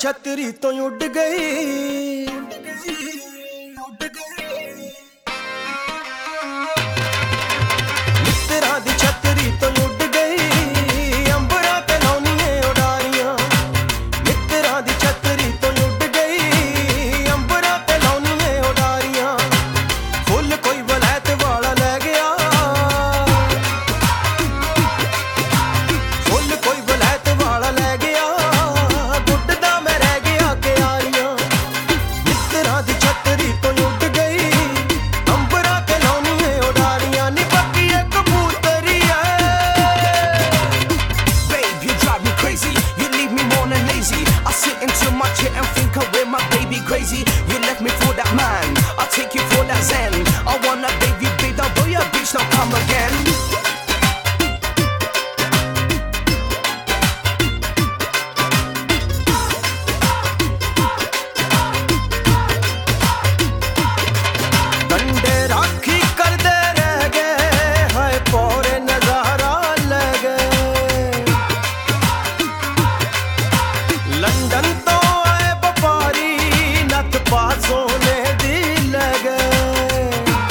छतरी तो उड़ गई। मित्तरां दी छतरी तो उड़ गई, अंबरां ते लाउणियां उडारियां। मित्तरां दी छतरी तो उड़ गई, अंबरां ते लाउणियां उडारियां। फुल कोई वलैत वाला लै गया, फुल कोई वलैत वाला लै गया। गुड्डदा मैं रह गया क्यारियां। मित्तरां दी छतरी तो उड़ गई, अंबरां ते लाउणियां उडारियां। नी बाकी एक कबूतरी Babe, you drive me crazy. You leave me more than lazy. I sit into my chair and think of where my baby crazy. You left me for that man, I'll take you for that zen. I wanna baby, babe, although your bitch don't come again. कंडे राखी करदे रह गए, हाय पौरे नजारा ले गए। London तो आए व्यापारी, नथ पा सोने दी ले गए।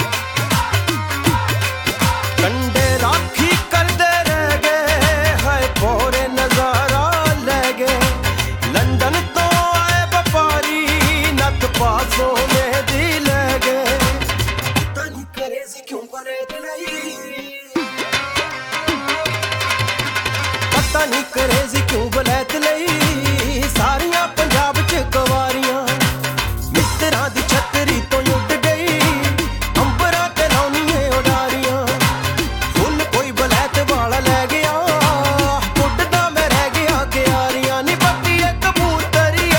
कंडे राखी करदे रह गए, हाय पौरे नजारा ले गए। लंदन तो आए व्यापारी, नथ पा सोने दी ले गए। पता नहीं करेज़ी क्यों वलैत लई, पता नहीं करेज़ी क्यों वलैत लई। सारियां पंजाब च कवारियां। मित्तरां दी छतरी तो उड़ गई, अंबरां ते लाउणियां उडारियां। फुल कोई वलैत वाला लै गया, गुड्डदा मैं रह गया क्यारियां। नी बाकी एक कबूतरी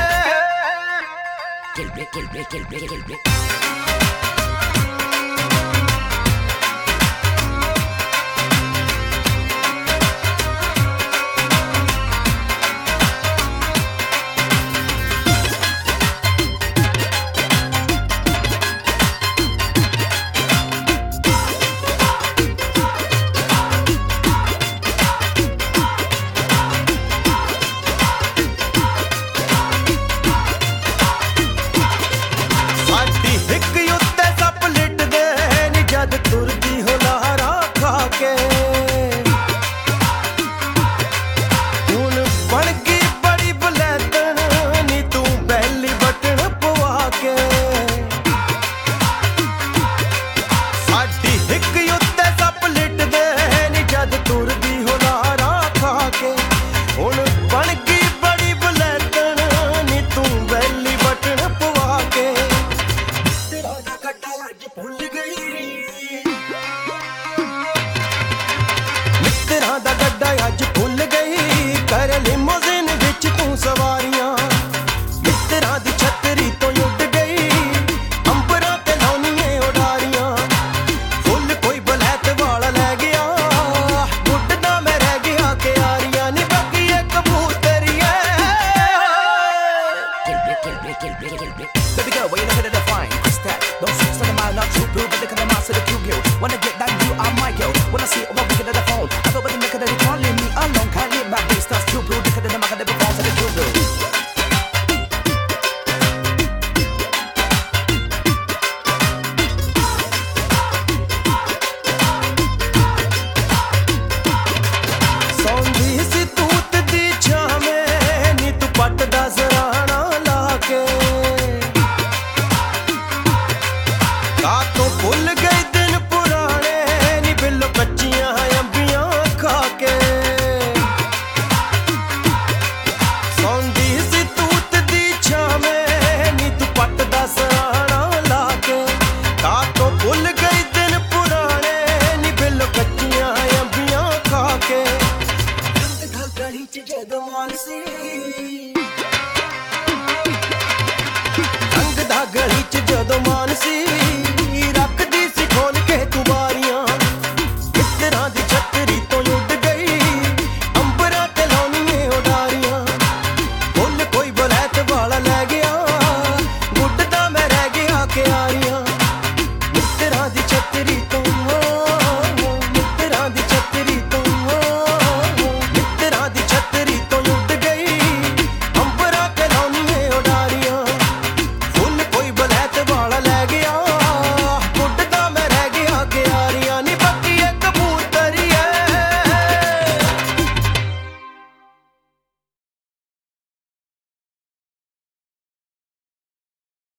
साडी हिक उत्ते सप लिटदे नी, जद तुरदी हो लहरा खा के। हुण बण गई बड़ी वलैतन, नी तू बैली बटन पवा के। साडी हिक उत्ते सप लिटदे नी, जद तुरदी हो लहरा खा के। हुण बण गई बड़ी वलैतन, नी तू बैली बटन पवा के। तेरा दा गड्डा अज भुल गई, मित्तरां दा गड्डा अज भुल गई। कर लिमोज़िन विच तू सवारियां। मित्तरां दी छतरी तो उड़ गई, अंबरां ते लाउणियां उडारियां। फुल कोई वलैत वाला लै गया, गुड्डदा मैं रह गया क्यारियां। नी बाकी एक कबूतरी Baby girl, where you looking at the fine? What's that? Don't shoot to the mile, not too blue, but look at the mouse to the cute girl. Wanna get that you are my girl. When I see it, I'm looking at the phone. I go by the look at it, can't leave me alone. Can't leave my face, that's too blue. Look at the mark of the phone to the cute girl. सौंधी सी तूत दी छावें, नी तू पट दा सराहना ला के। का तो भुल गई दिन पुराने, नी बिल्लो कच्चियां अंबियां खा के। सौंधी सी तूत दी छावें, नी तू पट दा सराहना ला के। का तो भुल गई दिन पुराने, नी बिल्लो कच्चियां अंबियां खा के। गली च जद मानसी